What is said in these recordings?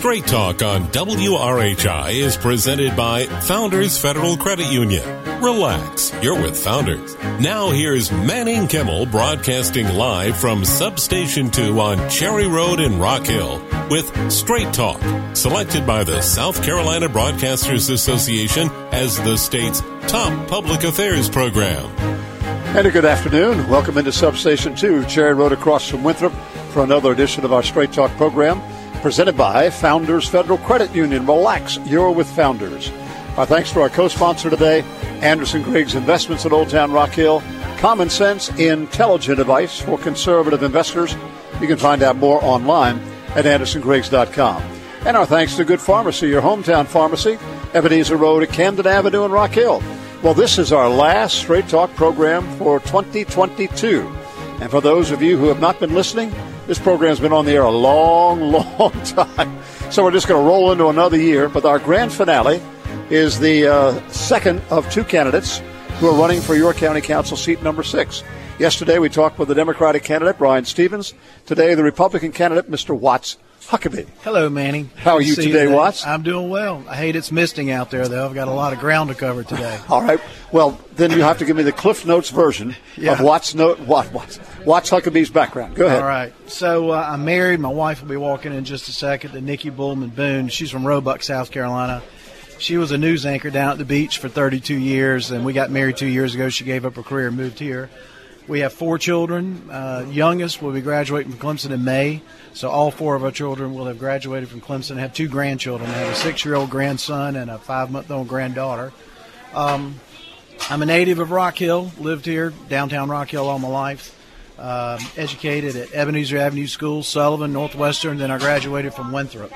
Straight Talk on WRHI is presented by Founders Federal Credit Union. Relax, you're with Founders. Now here's Manning Kimmel broadcasting live from Substation 2 on Cherry Road in Rock Hill with Straight Talk, selected by the South Carolina Broadcasters Association as the state's top public affairs program. And a good afternoon. Welcome into Substation 2, Cherry Road across from Winthrop, for another edition of our Straight Talk program, presented by Founders Federal Credit Union. Relax, you're with Founders. Our thanks to our co-sponsor today, Anderson Griggs Investments at Old Town Rock Hill. Common sense, intelligent advice for conservative investors. You can find out more online at AndersonGriggs.com. And our thanks to Good Pharmacy, your hometown pharmacy, Ebenezer Road at Camden Avenue in Rock Hill. Well, this is our last Straight Talk program for 2022. And for those of you who have not been listening, this program's been on the air a long, long time. So we're just going to roll into another year. But our grand finale is the second of two candidates who are running for York County Council seat number 6. Yesterday we talked with the Democratic candidate, Brian Stevens. Today the Republican candidate, Mr. Watts Huckabee. Hello, Manning. How are you today, Watts? I'm doing well. I hate it's misting out there, though. I've got a lot of ground to cover today. All right. Well, then you have to give me the Cliff Notes version of Watts Huckabee's background. Go ahead. All right. So I'm married. My wife will be walking in just a second, to Nikki Bullman Boone. She's from Roebuck, South Carolina. She was a news anchor down at the beach for 32 years, and we got married 2 years ago. She gave up her career and moved here. We have 4 children. Youngest will be graduating from Clemson in May. So all 4 of our children will have graduated from Clemson. I have 2 grandchildren. I have a 6-year-old grandson and a 5-month-old granddaughter. I'm a native of Rock Hill, lived here, downtown Rock Hill all my life. Educated at Ebenezer Avenue School, Sullivan, Northwestern, then I graduated from Winthrop.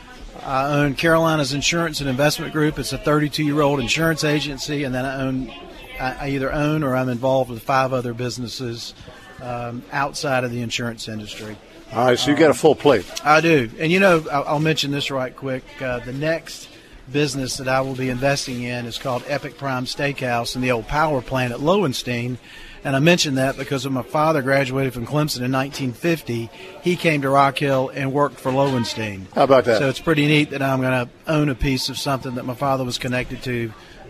I own Carolina's Insurance and Investment Group. It's a 32-year-old insurance agency, and then I either own or I'm involved with 5 other businesses outside of the insurance industry. All right, so you got a full plate. I do. And, I'll mention this right quick. The next business that I will be investing in is called Epic Prime Steakhouse in the old power plant at Lowenstein. And I mention that because when my father graduated from Clemson in 1950, he came to Rock Hill and worked for Lowenstein. How about that? So it's pretty neat that I'm going to own a piece of something that my father was connected to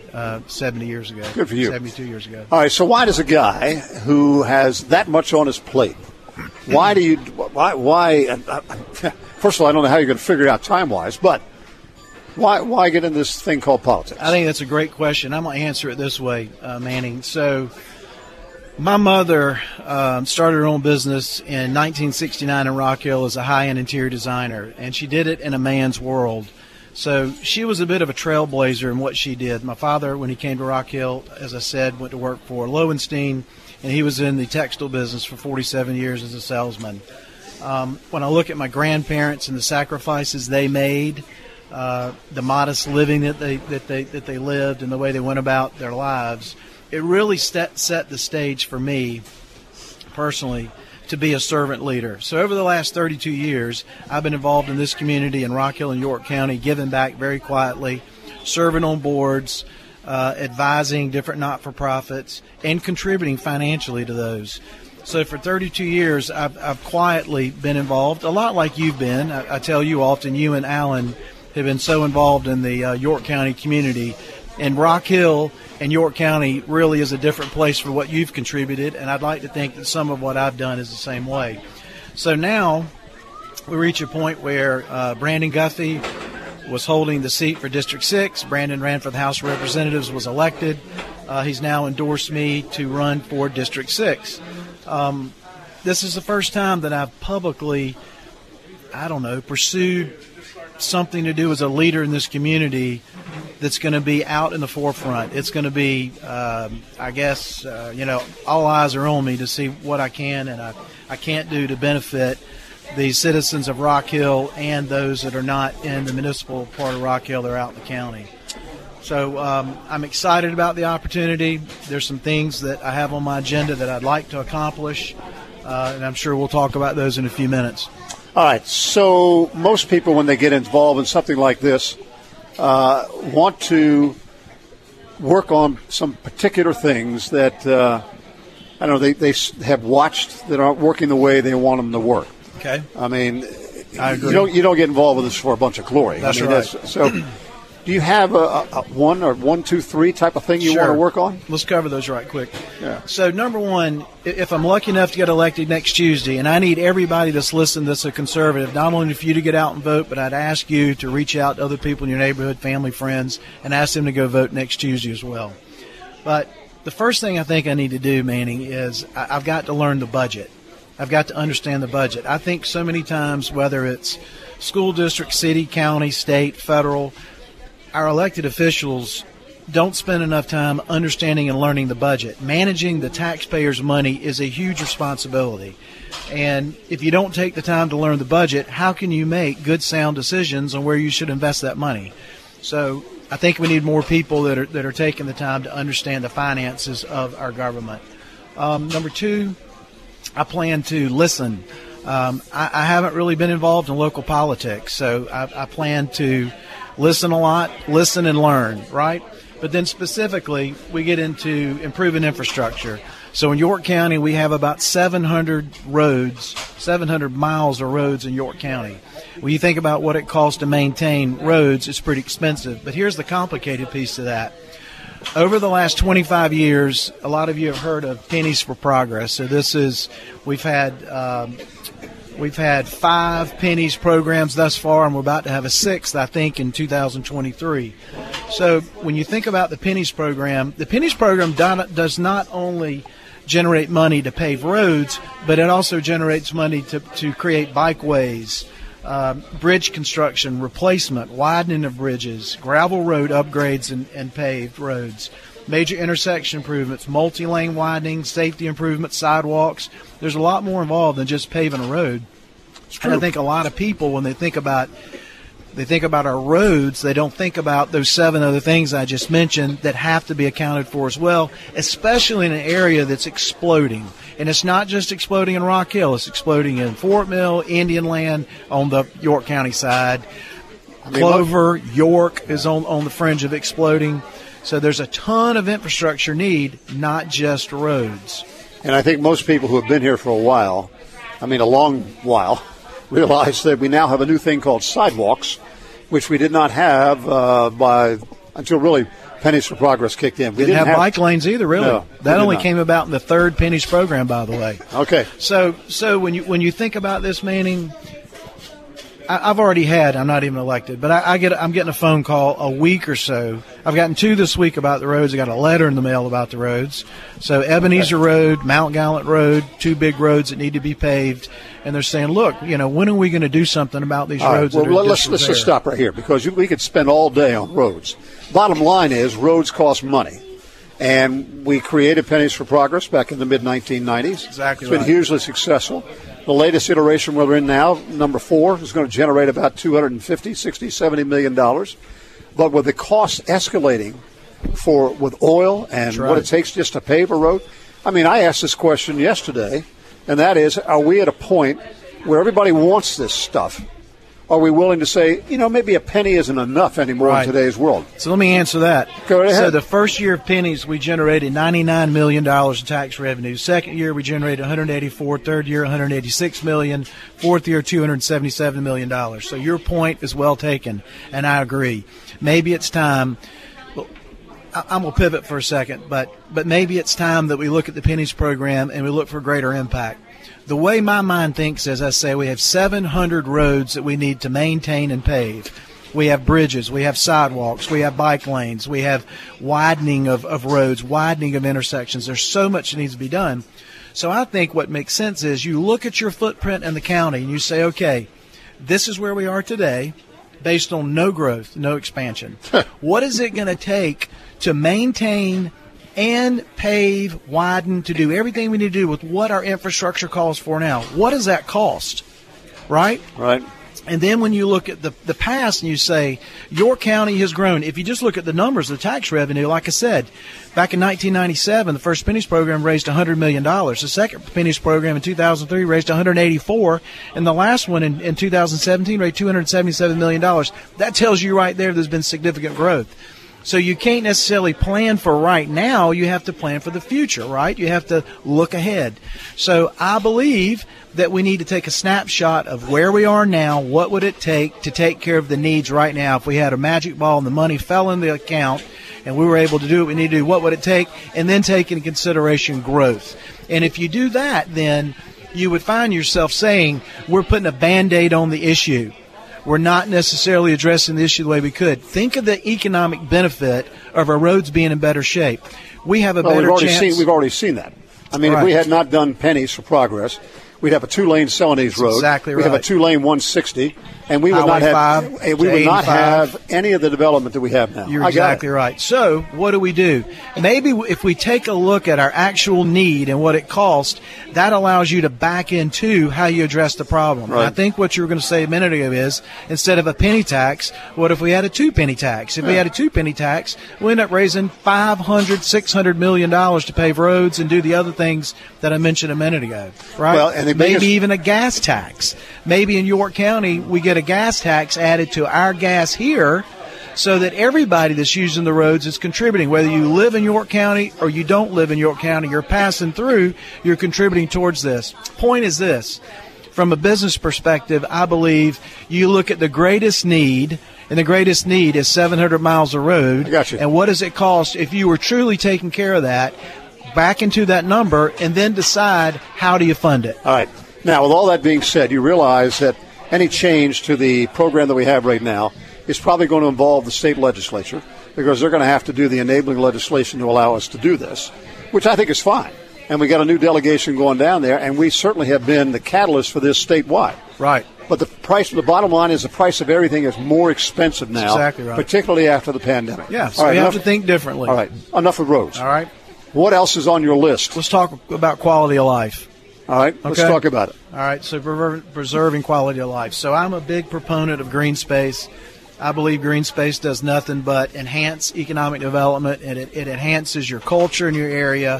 70 years ago. Good for you. 72 years ago. All right, so why does a guy who has that much on his plate, why first of all, I don't know how you're going to figure it out time-wise, but why get in this thing called politics? I think that's a great question. I'm going to answer it this way, Manning. So my mother started her own business in 1969 in Rock Hill as a high-end interior designer, and she did it in a man's world. So she was a bit of a trailblazer in what she did. My father, when he came to Rock Hill, as I said, went to work for Lowenstein, and he was in the textile business for 47 years as a salesman. When I look at my grandparents and the sacrifices they made, the modest living that they lived and the way they went about their lives, it really set the stage for me personally to be a servant leader. So over the last 32 years, I've been involved in this community in Rock Hill and York County, giving back very quietly, serving on boards, advising different not-for-profits, and contributing financially to those. So for 32 years, I've quietly been involved, a lot like you've been. I tell you often, you and Alan have been so involved in the York County community. And Rock Hill and York County really is a different place for what you've contributed, and I'd like to think that some of what I've done is the same way. So now we reach a point where Brandon Guthrie was holding the seat for District 6. Brandon ran for the House of Representatives, was elected. He's now endorsed me to run for District 6. This is the first time that I've publicly, pursued something to do as a leader in this community that's going to be out in the forefront. It's going to be, all eyes are on me to see what I can and I can't do to benefit the citizens of Rock Hill and those that are not in the municipal part of Rock Hill. They're out in the county. So I'm excited about the opportunity. There's some things that I have on my agenda that I'd like to accomplish, and I'm sure we'll talk about those in a few minutes. All right, so most people, when they get involved in something like this, want to work on some particular things that, they have watched that aren't working the way they want them to work. Okay. I mean, I agree. You don't get involved with this for a bunch of glory. That's right. So, do you have a 1 or 1, 2, 3 type of thing you want to work on? Let's cover those right quick. Yeah. So, number one, if I'm lucky enough to get elected next Tuesday, and I need everybody that's listening that's a conservative, not only for you to get out and vote, but I'd ask you to reach out to other people in your neighborhood, family, friends, and ask them to go vote next Tuesday as well. But the first thing I think I need to do, Manning, is I've got to learn the budget. I've got to understand the budget. I think so many times, whether it's school district, city, county, state, federal, our elected officials don't spend enough time understanding and learning the budget. Managing the taxpayers' money is a huge responsibility. And if you don't take the time to learn the budget, how can you make good, sound decisions on where you should invest that money? So I think we need more people that are taking the time to understand the finances of our government. Number two, I plan to listen. I haven't really been involved in local politics, so I plan to listen a lot, listen and learn, right? But then specifically, we get into improving infrastructure. So in York County, we have about 700 roads, 700 miles of roads in York County. When you think about what it costs to maintain roads, it's pretty expensive. But here's the complicated piece to that. Over the last 25 years, a lot of you have heard of Pennies for Progress. So we've had 5 Pennies programs thus far, and we're about to have a 6th, I think, in 2023. So when you think about the Pennies program does not only generate money to pave roads, but it also generates money to create bikeways, bridge construction, replacement, widening of bridges, gravel road upgrades and paved roads, major intersection improvements, multi-lane widening, safety improvements, sidewalks. There's a lot more involved than just paving a road. And I think a lot of people, when they think about our roads, they don't think about those 7 other things I just mentioned that have to be accounted for as well, especially in an area that's exploding. And it's not just exploding in Rock Hill. It's exploding in Fort Mill, Indian Land, on the York County side. Clover, York is on the fringe of exploding. So there's a ton of infrastructure need, not just roads. And I think most people who have been here for a while, a long while, realize that we now have a new thing called sidewalks, which we did not have until really Pennies for Progress kicked in. We didn't have bike lanes either, really. No, that only came about in the 3rd Pennies program, by the way. Okay. So when you think about this, Manning, I've already had. I'm not even elected, but I'm getting a phone call a week or so. I've gotten 2 this week about the roads. I got a letter in the mail about the roads. So Ebenezer Road, Mount Gallant Road, 2 big roads that need to be paved, and they're saying, "Look, when are we going to do something about these roads?" Well, let's just stop right here because we could spend all day on roads. Bottom line is, roads cost money. And we created Pennies for Progress back in the mid-1990s. Exactly. It's been hugely successful. The latest iteration we're in now, number 4, is going to generate about $250, $60, $70 million. But with the cost escalating with oil and what it takes just to pave a road, I asked this question yesterday, and that is, are we at a point where everybody wants this stuff? Are we willing to say, maybe a penny isn't enough anymore in today's world? So let me answer that. Go ahead. So the first year of Pennies, we generated $99 million in tax revenue. Second year, we generated $184. Third year, $186 million. Fourth year, $277 million. So your point is well taken, and I agree. Maybe it's time. Well, I'm going to pivot for a second, but maybe it's time that we look at the Pennies program and we look for greater impact. The way my mind thinks, as I say, we have 700 roads that we need to maintain and pave. We have bridges, we have sidewalks, we have bike lanes, we have widening of roads, widening of intersections. There's so much that needs to be done. So I think what makes sense is you look at your footprint in the county and you say, okay, this is where we are today based on no growth, no expansion. What is it going to take to maintain and pave, widen, to do everything we need to do with what our infrastructure calls for now? What does that cost? Right? Right. And then when you look at the past and you say, York County has grown. If you just look at the numbers, the tax revenue, like I said, back in 1997, the first Pennies program raised $100 million. The second Pennies program in 2003 raised $184, and the last one in 2017 raised $277 million. That tells you right there there's been significant growth. So you can't necessarily plan for right now. You have to plan for the future, right? You have to look ahead. So I believe that we need to take a snapshot of where we are now. What would it take to take care of the needs right now? If we had a magic ball and the money fell in the account and we were able to do what we need to do, what would it take? And then take into consideration growth. And if you do that, then you would find yourself saying, we're putting a Band-Aid on the issue. We're not necessarily addressing the issue the way we could. Think of the economic benefit of our roads being in better shape. We have a better chance. We've already seen that. I mean, Right. if we had not done pennies for progress, we'd have a 2-lane Celanese road. Exactly We have a right. 2-lane 160, and we would Highway not have 5 we to would not 85. have any of the development that we have now. You're I got exactly it. right. So what do? Maybe if we take a look at our actual need and what it costs, that allows you to back into how you address the problem. Right. And I think what you were going to say a minute ago is, instead of a penny tax, what if we had a 2-penny tax? If we had a 2-penny tax, we end up raising $500, $600 million to pave roads and do the other things that I mentioned a minute ago, right? Well, and the maybe biggest- even a gas tax. Maybe in York County, we get a gas tax added to our gas here, so that everybody that's using the roads is contributing. Whether you live in York County or you don't live in York County, you're passing through, you're contributing towards this. Point is this. From a business perspective, I believe you look at the greatest need, and the greatest need is 700 miles of road. I got you. And what does it cost if you were truly taking care of that, back into that number, and then decide how do you fund it. All right. Now, with all that being said, you realize that any change to the program that we have right now is probably going to involve the state legislature, because they're going to have to do the enabling legislation to allow us to do this, which I think is fine. And we got a new delegation going down there, and we certainly have been the catalyst for this statewide. Right. But the bottom line is the price of everything is more expensive now, exactly right. Particularly after the pandemic. Yeah, so we have to think differently. All right, enough of roads. All right. What else is on your list? Let's talk about quality of life. All right, let's Okay. talk about it. All right, so preserving quality of life. So I'm a big proponent of green space. I believe green space does nothing but enhance economic development, and it enhances your culture in your area.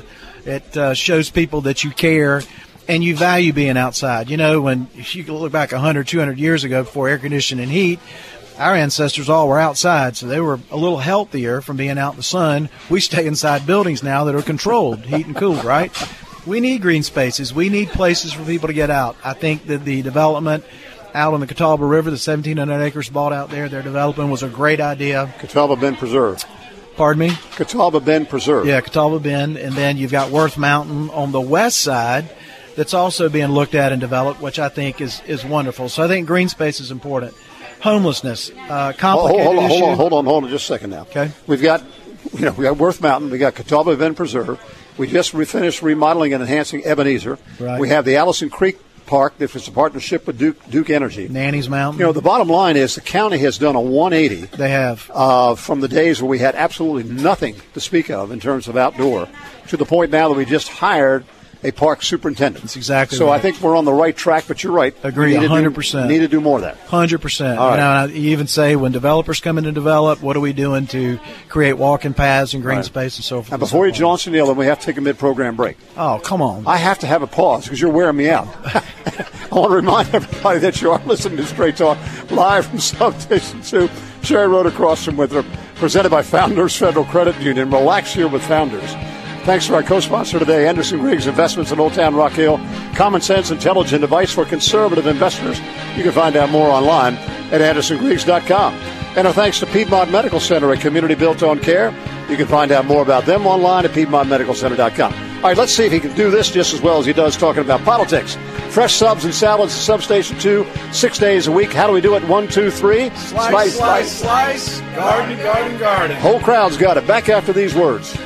It shows people that you care and you value being outside. You know, when you look back 100, 200 years ago before air conditioning and heat, our ancestors all were outside, so they were a little healthier from being out in the sun. We stay inside buildings now that are controlled, heat and cooled, right? We need green spaces. We need places for people to get out. I think that the development out on the Catawba River, the 1,700 acres bought out there, they're developing, was a great idea. Catawba Bend Preserve. Pardon me? Catawba Bend Preserve. Yeah, Catawba Bend. And then you've got Worth Mountain on the west side that's also being looked at and developed, which I think is wonderful. So I think green space is important. Homelessness, complicated issue. Hold on just a second now. Okay. We got Worth Mountain, we got Catawba Bend Preserve. We just finished remodeling and enhancing Ebenezer. Right. We have the Allison Creek Park, that is a partnership with Duke Energy. Nanny's Mountain. You know, the bottom line is the county has done a 180. They have. From the days where we had absolutely nothing to speak of in terms of outdoor, to the point now that we just hired a park superintendent. That's exactly so right. I think we're on the right track, but you're right. Agree, 100%. Need to do more of that. 100%. All right. You know, and you even say when developers come in to develop, what are we doing to create walking paths and green Right. space and so forth? And before you Johnson Neal, then we have to take a mid-program break. Oh, come on. I have to have a pause because you're wearing me out. I want to remind everybody that you are listening to Straight Talk live from Substation 2, Cherry Road across from Winthrop, presented by Founders Federal Credit Union. Relax here with Founders. Thanks to our co-sponsor today, Anderson Griggs Investments in Old Town Rock Hill. Common sense, intelligent advice for conservative investors. You can find out more online at AndersonGriggs.com. And our thanks to Piedmont Medical Center, a community built on care. You can find out more about them online at PiedmontMedicalCenter.com. All right, let's see if he can do this just as well as he does talking about politics. Fresh subs and salads at Substation 2, 6 days a week. How do we do it? 1, 2, 3. Slice. Garden. Whole crowd's got it. Back after these words.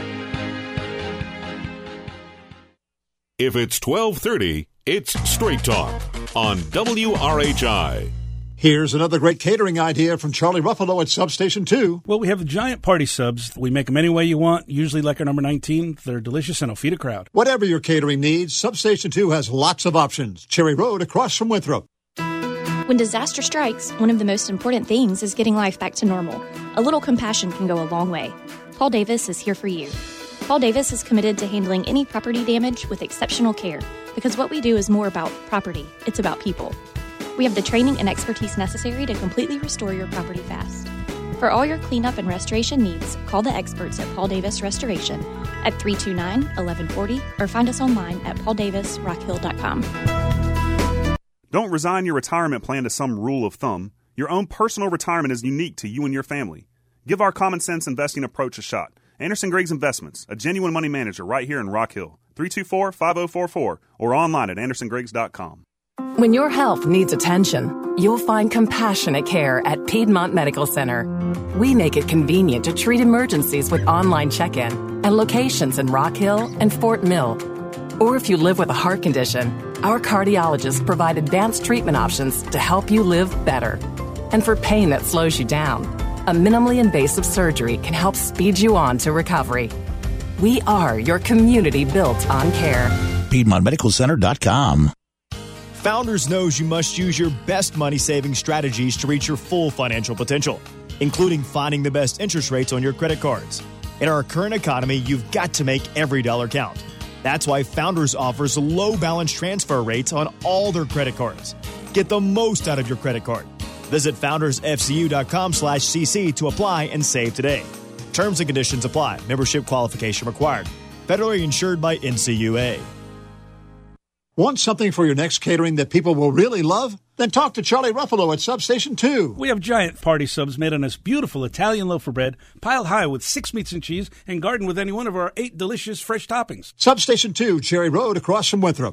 If it's 12:30, it's Straight Talk on WRHI. Here's another great catering idea from Charlie Ruffalo at Substation 2. Well, we have the giant party subs. We make them any way you want, usually like our number 19. They're delicious and will feed a crowd. Whatever your catering needs, Substation 2 has lots of options. Cherry Road across from Winthrop. When disaster strikes, one of the most important things is getting life back to normal. A little compassion can go a long way. Paul Davis is here for you. Paul Davis is committed to handling any property damage with exceptional care, because what we do is more about property. It's about people. We have the training and expertise necessary to completely restore your property fast. For all your cleanup and restoration needs, call the experts at Paul Davis Restoration at 329-1140 or find us online at pauldavisrockhill.com. Don't resign your retirement plan to some rule of thumb. Your own personal retirement is unique to you and your family. Give our common sense investing approach a shot. Anderson Griggs Investments, a genuine money manager right here in Rock Hill. 324-5044 or online at andersongriggs.com. When your health needs attention, you'll find compassionate care at Piedmont Medical Center. We make it convenient to treat emergencies with online check-in and locations in Rock Hill and Fort Mill. Or if you live with a heart condition, our cardiologists provide advanced treatment options to help you live better. And for pain that slows you down, a minimally invasive surgery can help speed you on to recovery. We are your community built on care. PiedmontMedicalCenter.com. Founders knows you must use your best money-saving strategies to reach your full financial potential, including finding the best interest rates on your credit cards. In our current economy, you've got to make every dollar count. That's why Founders offers low balance transfer rates on all their credit cards. Get the most out of your credit card. Visit foundersfcu.com/cc to apply and save today. Terms and conditions apply. Membership qualification required. Federally insured by NCUA. Want something for your next catering that people will really love? Then talk to Charlie Ruffalo at Substation 2. We have giant party subs made on this beautiful Italian loaf of bread, piled high with 6 meats and cheese, and garnished with any one of our 8 delicious fresh toppings. Substation 2, Cherry Road, across from Winthrop.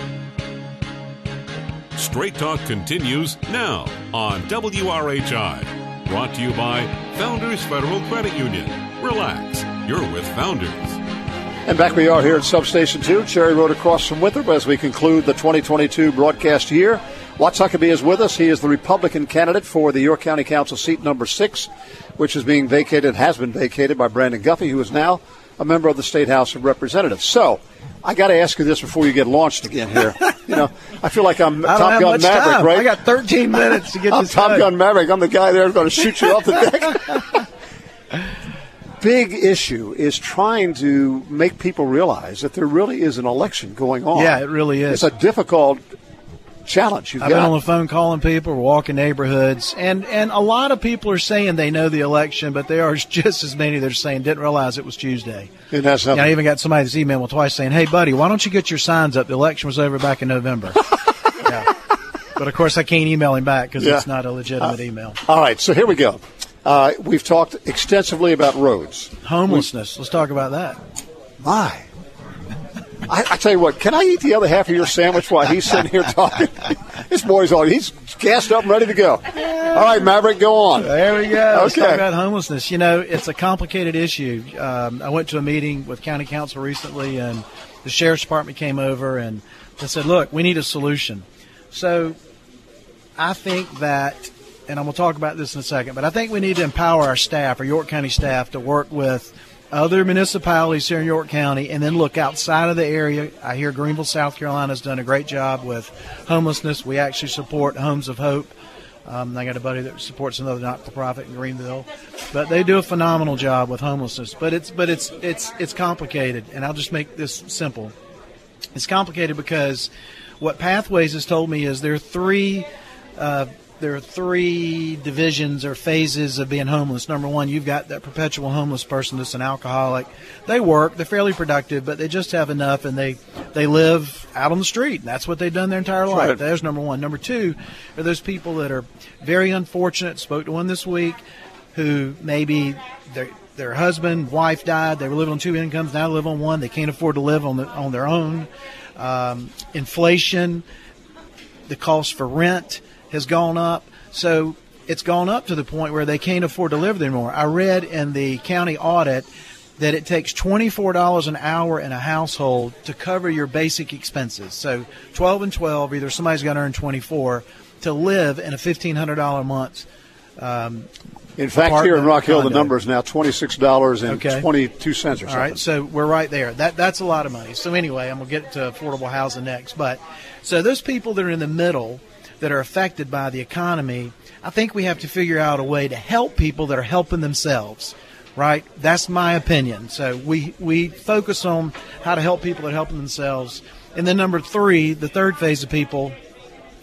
Straight Talk continues now on WRHI. Brought to you by Founders Federal Credit Union. Relax, you're with Founders. And back we are here at Substation 2, Cherry Road across from Winthrop, as we conclude the 2022 broadcast year. Watts Huckabee is with us. He is the Republican candidate for the York County Council seat number 6, which is being vacated, has been vacated by Brandon Guffey, who is now a member of the State House of Representatives. So, I got to ask you this before you get launched again here. You know, I feel like I'm Top Gun Maverick, time. right? I got 13 minutes to get I'm this Top done. Gun Maverick. I'm the guy there who's going to shoot you off the deck. Big issue is trying to make people realize that there really is an election going on. Yeah, it really is. It's a difficult challenge. I've been on the phone calling people, walking neighborhoods, and a lot of people are saying they know the election, but there are just as many that are saying didn't realize it was Tuesday. It has something. I even got somebody that's emailed me twice saying, "Hey, buddy, why don't you get your signs up? The election was over back in November." Yeah. But, of course, I can't email him back because it's not a legitimate email. All right, so here we go. We've talked extensively about roads. Homelessness. Let's talk about that. My. I tell you what, can I eat the other half of your sandwich while he's sitting here talking? This boy's all, he's gassed up and ready to go. All right, Maverick, go on. There we go. Let's Okay. talk about homelessness. You know, it's a complicated issue. I went to a meeting with county council recently, and the sheriff's department came over, and they said, look, we need a solution. So I think that, and I'm going to talk about this in a second, but I think we need to empower our staff, our York County staff, to work with other municipalities here in York County and then look outside of the area. I hear Greenville, South Carolina has done a great job with homelessness. We actually support Homes of Hope. I got a buddy that supports another not-for-profit in Greenville, but they do a phenomenal job with homelessness. But it's complicated, and I'll just make this simple. It's complicated because what Pathways has told me is there are three divisions or phases of being homeless. Number one, you've got that perpetual homeless person that's an alcoholic. They work, they're fairly productive, but they just have enough, and they live out on the street. That's what they've done their entire life. Right. There's number one. Number two are those people that are very unfortunate. Spoke to one this week who maybe their husband, wife died. They were living on 2 incomes. Now they live on one. They can't afford to live on their own. Inflation, the cost for rent has gone up. So it's gone up to the point where they can't afford to live there anymore. I read in the county audit that it takes $24 an hour in a household to cover your basic expenses. So 12 and 12, either somebody's got to earn 24 to live in a $1,500 a month. In fact, here in Rock Hill, the number is now $26.22 or something. All right, so we're right there. That's a lot of money. So anyway, I'm going to get to affordable housing next. But so those people that are in the middle that are affected by the economy, I think we have to figure out a way to help people that are helping themselves, right? That's my opinion. So we focus on how to help people that are helping themselves. And then number three, the third phase of people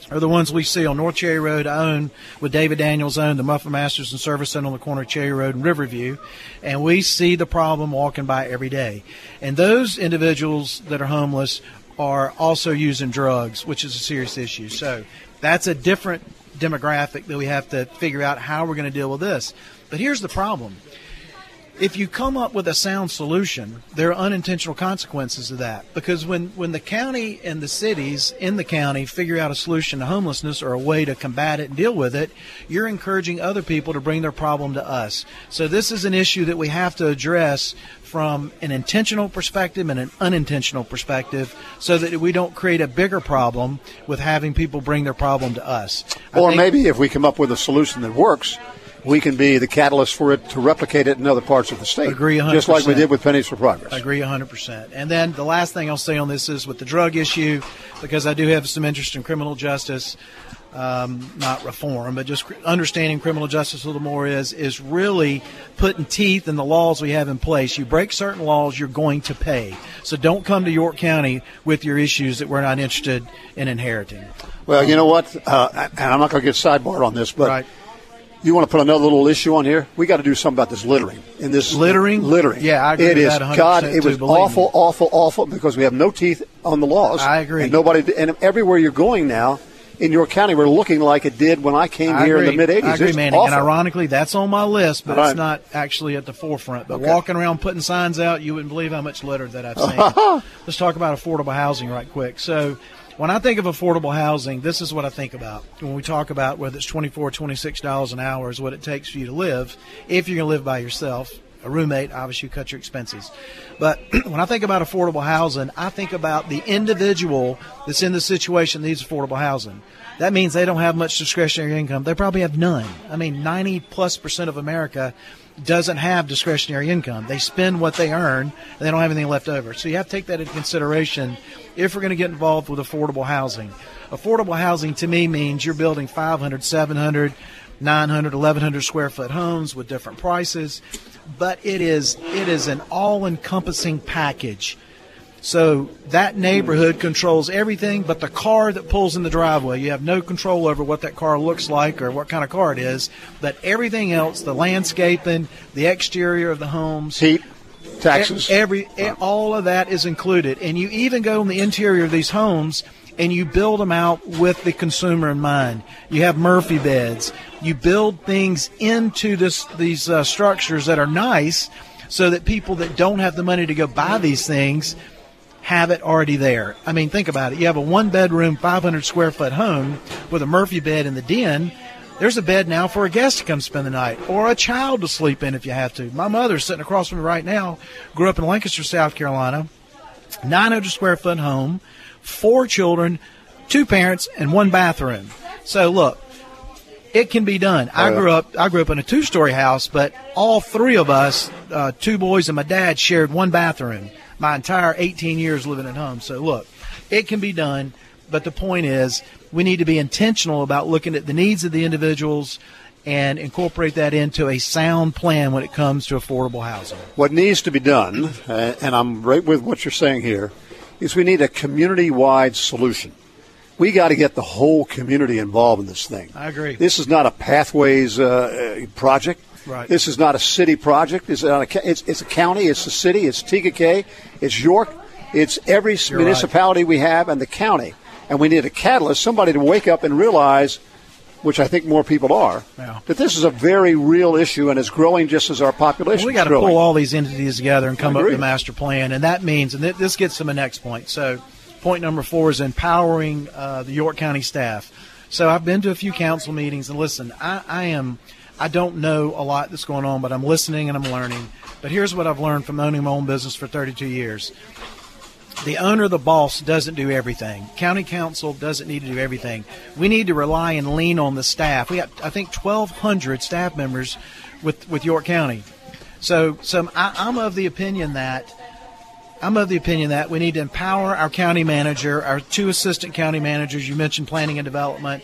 are the ones we see on North Cherry Road. I own, with David Daniels, own the Muffin Masters and Service Center on the corner of Cherry Road and Riverview, and we see the problem walking by every day. And those individuals that are homeless are also using drugs, which is a serious issue. So that's a different demographic that we have to figure out how we're going to deal with this. But here's the problem. If you come up with a sound solution, there are unintentional consequences of that. Because when the county and the cities in the county figure out a solution to homelessness or a way to combat it and deal with it, you're encouraging other people to bring their problem to us. So this is an issue that we have to address from an intentional perspective and an unintentional perspective so that we don't create a bigger problem with having people bring their problem to us. Or maybe if we come up with a solution that works, we can be the catalyst for it to replicate it in other parts of the state. Agree 100%. Just like we did with Pennies for Progress. I agree 100%. And then the last thing I'll say on this is with the drug issue, because I do have some interest in criminal justice, not reform, but just understanding criminal justice a little more is really putting teeth in the laws we have in place. You break certain laws, you're going to pay. So don't come to York County with your issues that we're not interested in inheriting. Well, you know what? And I'm not going to get sidebarred on this, but right. You want to put another little issue on here? We got to do something about this littering. In this littering? Yeah, I agree with that 100%. God, it was awful because we have no teeth on the laws. I agree. And everywhere you're going now in York County, we're looking like it did when I came here in the mid-'80s. I agree, Manning. And ironically, that's on my list, but right. It's not actually at the forefront. But walking around putting signs out, you wouldn't believe how much litter that I've seen. Let's talk about affordable housing right quick. So when I think of affordable housing, this is what I think about. When we talk about whether it's $24, $26 an hour is what it takes for you to live, if you're going to live by yourself. A roommate, obviously you cut your expenses. But when I think about affordable housing, I think about the individual that's in the situation that needs affordable housing. That means they don't have much discretionary income. They probably have none. I mean, 90+% of America doesn't have discretionary income. They spend what they earn, and they don't have anything left over. So you have to take that into consideration if we're going to get involved with affordable housing. Affordable housing to me means you're building 500, 700, 900, 1,100 square foot homes with different prices, but it is an all-encompassing package. So that neighborhood controls everything but the car that pulls in the driveway. You have no control over what that car looks like or what kind of car it is, but everything else, the landscaping, the exterior of the homes, heat, taxes, all of that is included. And you even go in the interior of these homes and you build them out with the consumer in mind. You have Murphy beds. You build things into these structures that are nice so that people that don't have the money to go buy these things have it already there. I mean, think about it. You have a one-bedroom, 500-square-foot home with a Murphy bed in the den. There's a bed now for a guest to come spend the night or a child to sleep in if you have to. My mother's sitting across from me right now, grew up in Lancaster, South Carolina, 900-square-foot home, 4 children, 2 parents, and 1 bathroom. So, look, it can be done. I grew up in a 2-story house, but all 3 of us, 2 boys and my dad, shared 1 bathroom my entire 18 years living at home. So, look, it can be done, but the point is we need to be intentional about looking at the needs of the individuals and incorporate that into a sound plan when it comes to affordable housing. What needs to be done, and I'm right with what you're saying here, is we need a community-wide solution. We got to get the whole community involved in this thing. I agree. This is not a Pathways project. Right. This is not a city project. It's a county. It's a city. It's TKK. It's York. It's every municipality we have and the county. And we need a catalyst, somebody to wake up and realize, which I think more people are, that this is a very real issue and is growing just as our population is growing. We got to pull all these entities together and come up with a master plan. And that means, and this gets to my next point. So point number 4 is empowering the York County staff. So I've been to a few council meetings, and listen, I don't know a lot that's going on, but I'm listening and I'm learning. But here's what I've learned from owning my own business for 32 years. The owner, the boss, doesn't do everything. County council doesn't need to do everything. We need to rely and lean on the staff. We got, I think, 1,200 staff members with York County. So I'm of the opinion that we need to empower our county manager, our 2 assistant county managers. You mentioned planning and development.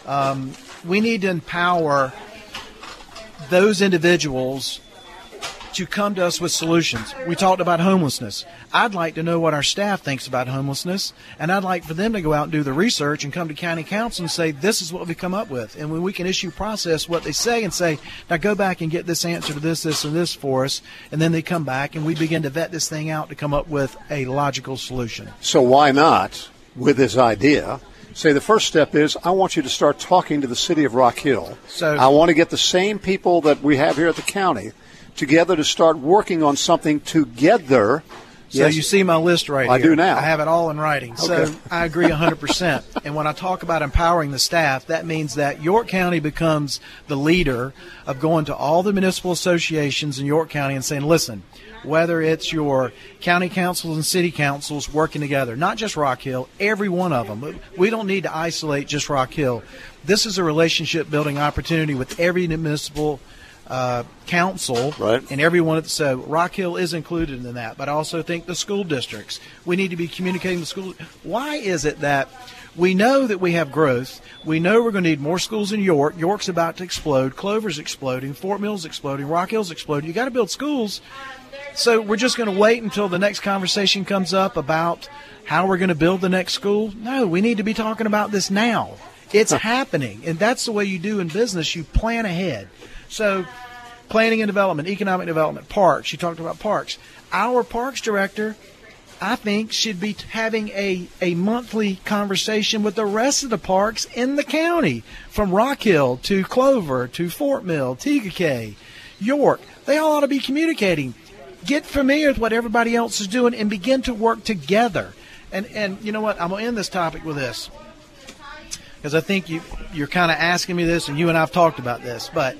We need to empower those individuals to come to us with solutions. We talked about homelessness. I'd like to know what our staff thinks about homelessness, and I'd like for them to go out and do the research and come to county council and say, this is what we come up with. And when we can issue process what they say and say, now go back and get this answer to this, this, and this for us, and then they come back and we begin to vet this thing out to come up with a logical solution. So why not, with this idea, say the first step is I want you to start talking to the city of Rock Hill. So I want to get the same people that we have here at the county together to start working on something together. So you see my list right here. I do now. I have it all in writing. Okay. So I agree 100%. And when I talk about empowering the staff, that means that York County becomes the leader of going to all the municipal associations in York County and saying, listen, whether it's your county councils and city councils working together, not just Rock Hill, every one of them. We don't need to isolate just Rock Hill. This is a relationship building opportunity with every municipal council, right, and everyone. So Rock Hill is included in that, but I also think the school districts. We need to be communicating with schools. Why is it that we know that we have growth? We know we're going to need more schools in York. York's about to explode. Clover's exploding. Fort Mill's exploding. Rock Hill's exploding. You got to build schools. So we're just going to wait until the next conversation comes up about how we're going to build the next school? No, we need to be talking about this now. It's happening, and that's the way you do in business. You plan ahead. So planning and development, economic development, parks. You talked about parks. Our parks director, I think, should be having a monthly conversation with the rest of the parks in the county, from Rock Hill to Clover to Fort Mill, TKK, York. They all ought to be communicating. Get familiar with what everybody else is doing and begin to work together. And you know what? I'm going to end this topic with this, because I think you're kind of asking me this, and you and I have talked about this, but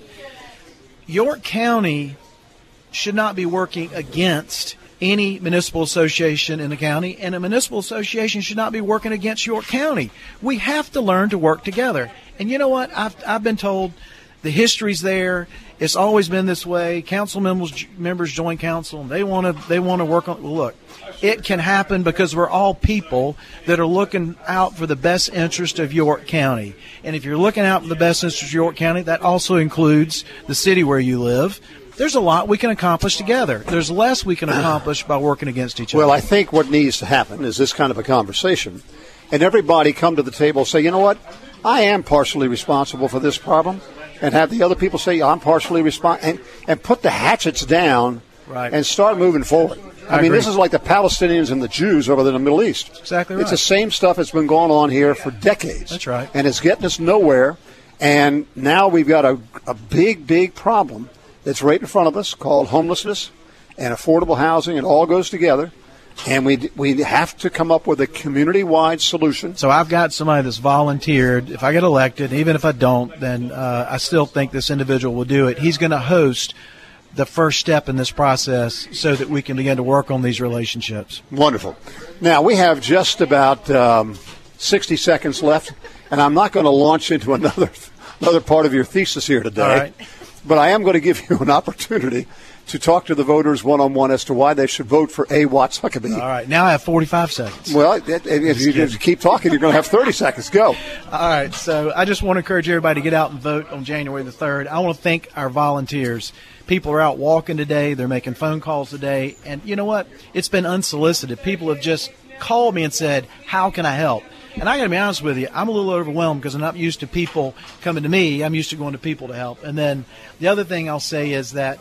York County should not be working against any municipal association in the county, and a municipal association should not be working against York County. We have to learn to work together. And you know what? I've been told the history's there. It's always been this way. Council members join council, and they want to work on. Well, look, it can happen because we're all people that are looking out for the best interest of York County. And if you're looking out for the best interest of York County, that also includes the city where you live. There's a lot we can accomplish together. There's less we can accomplish by working against each other. Well, I think what needs to happen is this kind of a conversation, and everybody come to the table and say, you know what, I am partially responsible for this problem, and have the other people say, I'm partially responsible, and put the hatchets down, right, and start moving forward. I mean, this is like the Palestinians and the Jews over there in the Middle East. Exactly right. It's the same stuff that's been going on here for decades. That's right. And it's getting us nowhere, and now we've got a big, big problem that's right in front of us called homelessness and affordable housing. It all goes together, and we have to come up with a community-wide solution. So I've got somebody that's volunteered. If I get elected, even if I don't, then I still think this individual will do it. He's going to host the first step in this process so that we can begin to work on these relationships. Wonderful. Now, we have just about 60 seconds left, and I'm not going to launch into another part of your thesis here today. All right. But I am going to give you an opportunity to talk to the voters one-on-one as to why they should vote for A. Watts Huckabee. All right. Now I have 45 seconds. Well, if you keep talking, you're going to have 30 seconds. Go. All right. So I just want to encourage everybody to get out and vote on January the 3rd. I want to thank our volunteers. People are out walking today. They're making phone calls today. And you know what? It's been unsolicited. People have just called me and said, how can I help? And I got to be honest with you, I'm a little overwhelmed because I'm not used to people coming to me. I'm used to going to people to help. And then the other thing I'll say is that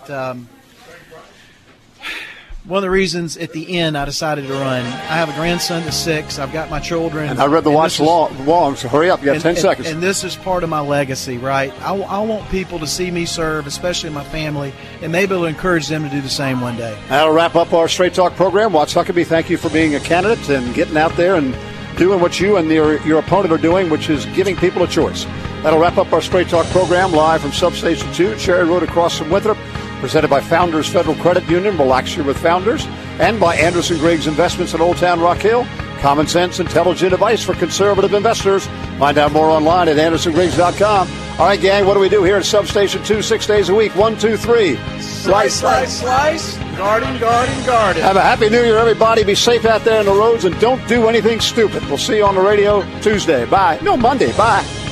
one of the reasons at the end I decided to run, I have a grandson that's 6. I've got my children. And I read the watch long, so hurry up. You got 10 seconds. And this is part of my legacy, right? I want people to see me serve, especially my family, and maybe it'll encourage them to do the same one day. That'll wrap up our Straight Talk program. Watts Huckabee, thank you for being a candidate and getting out there and doing what you and your opponent are doing, which is giving people a choice. That'll wrap up our Straight Talk program live from Substation 2, Cherry Road across from Winthrop, presented by Founders Federal Credit Union, Relax Here with Founders, and by Anderson Griggs Investments in Old Town Rock Hill. Common sense, intelligent advice for conservative investors. Find out more online at AndersonGriggs.com. All right, gang, what do we do here at Substation 2 6 days a week? 1, 2, 3. Slice, slice, slice. Garden, garden, garden. Have a happy New Year, everybody. Be safe out there on the roads and don't do anything stupid. We'll see you on the radio Tuesday. Bye. No, Monday. Bye.